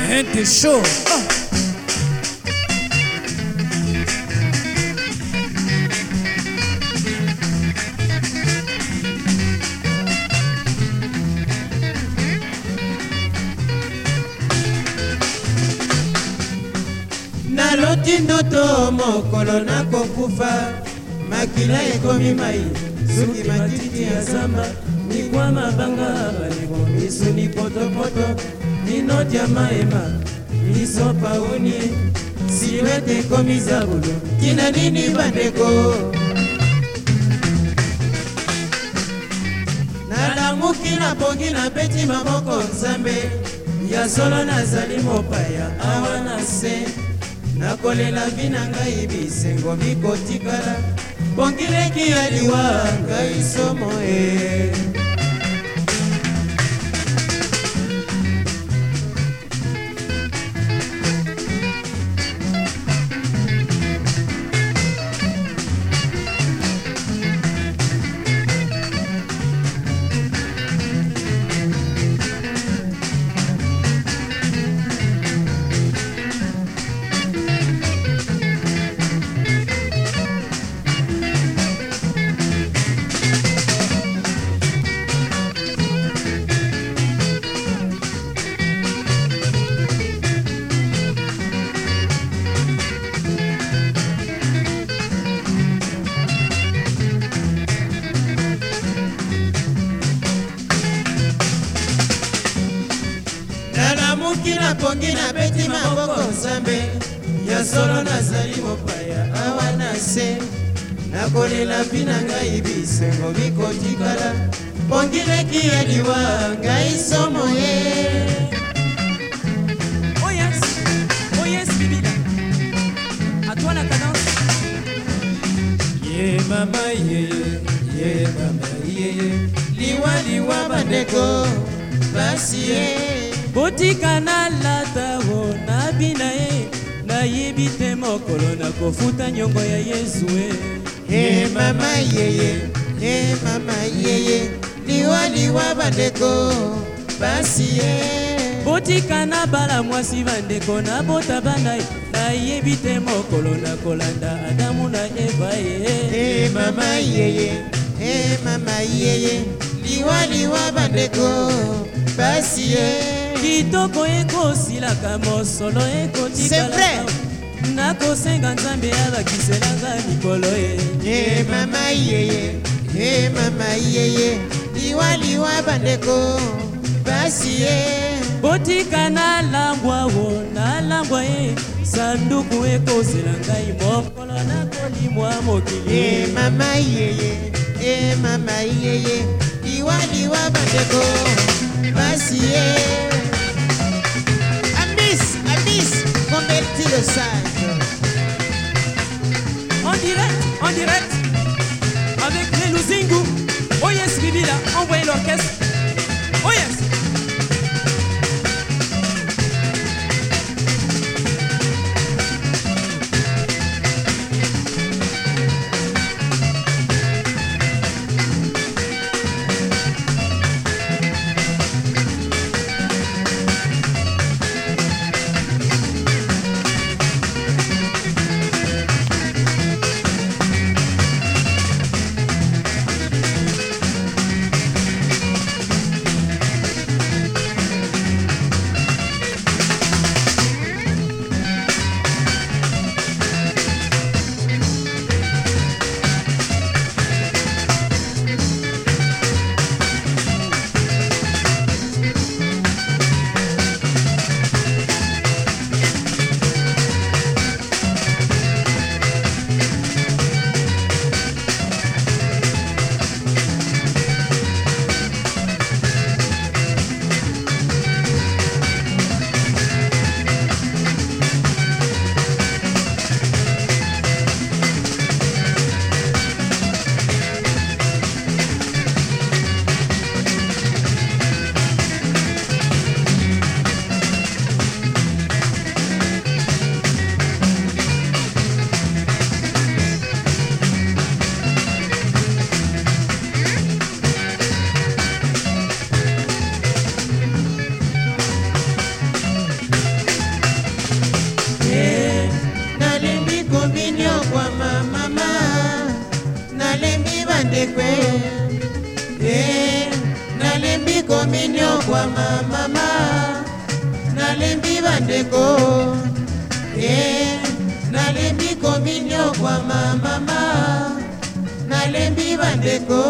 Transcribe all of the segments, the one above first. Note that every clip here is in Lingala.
Gente show. Naloti ndoto mokolo nakokufa, makila ekomi mai, soki matiti ya zamba, nikwa mabanga balebo miso ni potopoto, nino diama ema, miso paoni, silwete ekomi zabulu, tina nini bandeko. Nalamuki na pongi na beti maboko nzambe, ya solo nazali mopaya awa na se. Nakolela vina ngai bisengo bikotikala, pongileki ya liwa ngai somo e. Mukina pongi na beti maboko nzambe, ya solo nazali mopaya awa na se. Nakolela vina ngai bisengo bikotikala, pongileki ya liwa ngai somo ye. Oh yes, Bibila. À toi la cadence. Ye mama ye mama ye, liwa liwa bandeko, basi ye. Botika na lata wo na bina e, na yebite mokolo na kofuta nyongo ya Yesu e. Hey mama yeye, liwa liwa bandeko, basi ye. Botika na bala mwasi bandeko na bota bana e, na yebite mokolo na kolanda Adamu na Eva e. Hey mama yeye, liwa liwa bandeko, basi ye. Kitoko eko silaka mosolo eko tikala, nakosenga nzambe abakiselanga mikolo e. Hey mama yeye, liwa liwa bandeko, basi ye. Botika na langwa wo na langwa e, sanduku eko silangai mokolo na kolimwa mokili. Hey mama yeye, liwa liwa bandeko, basi ye. Converti le sage. En direct, avec les Luzingu. Oh yes, Bibila, envoyez l'orchestre. Oh yes. nalembi bandeko nalembi kominyo kwa mama nalembi bandeko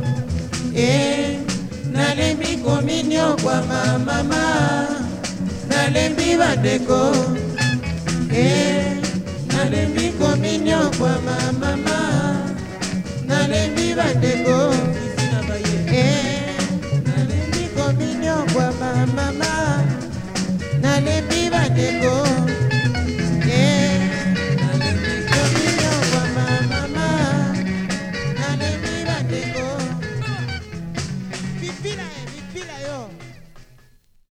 nalembi kominyo kwa mama nalembi bandeko nalembi kominyo kwa mama nalembi bandeko nalembi kominyo kwa mama nalembi bandeko nalembi kominyo kwa mama nalembi bandeko pipila yo